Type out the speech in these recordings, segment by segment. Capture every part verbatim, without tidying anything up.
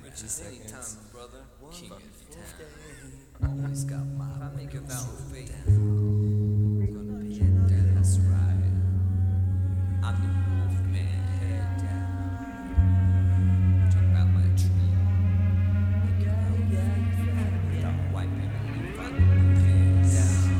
fifty seconds. Time, brother. King of Town. Always got my If I make a vow of faith, I'm gonna pay it down. That's right. I'm the wolf man. Head down. Talk about my tree. Without wiping it, find the blue head down.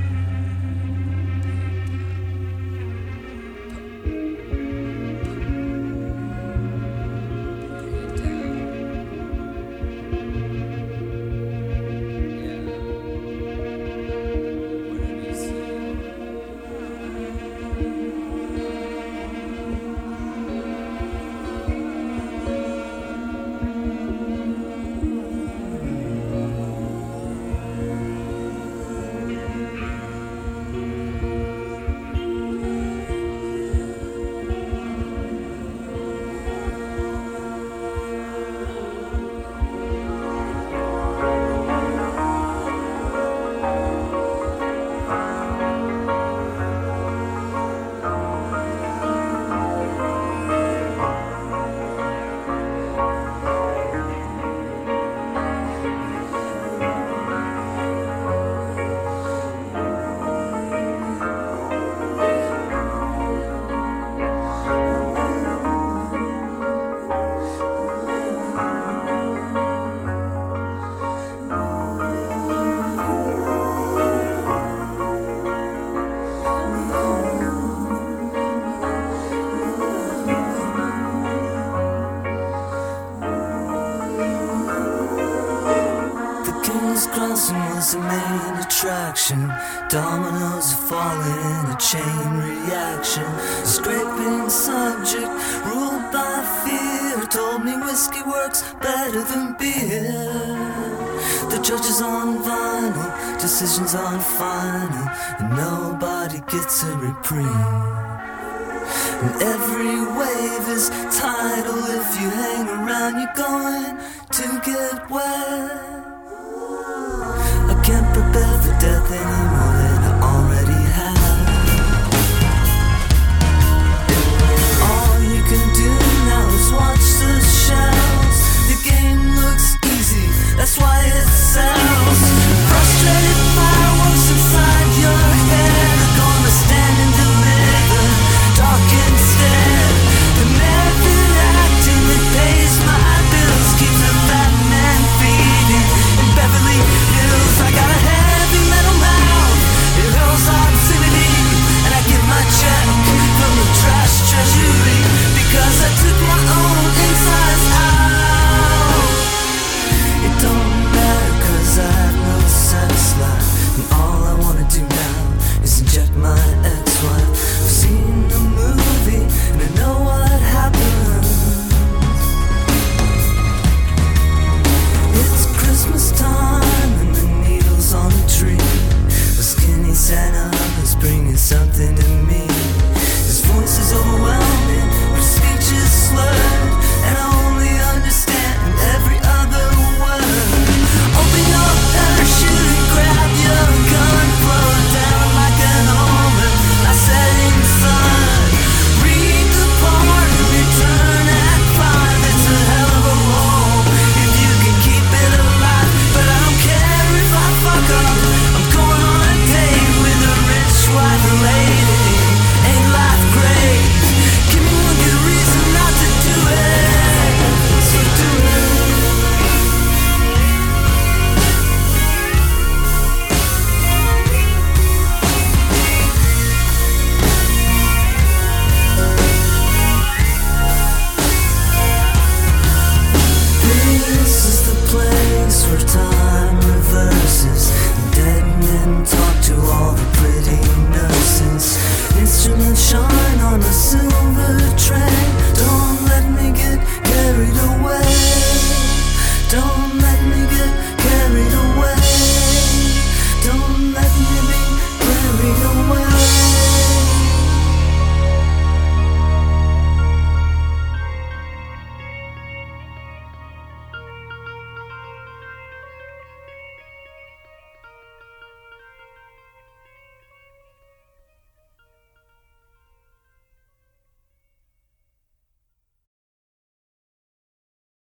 Crossing was the main attraction. Dominoes are falling in a chain reaction. Scraping subject, ruled by fear, told me whiskey works better than beer. The judges on vinyl, decisions on final, and nobody gets a reprieve. And every wave is tidal. If you hang around, you're going to get wet. I can't prepare for death anymore.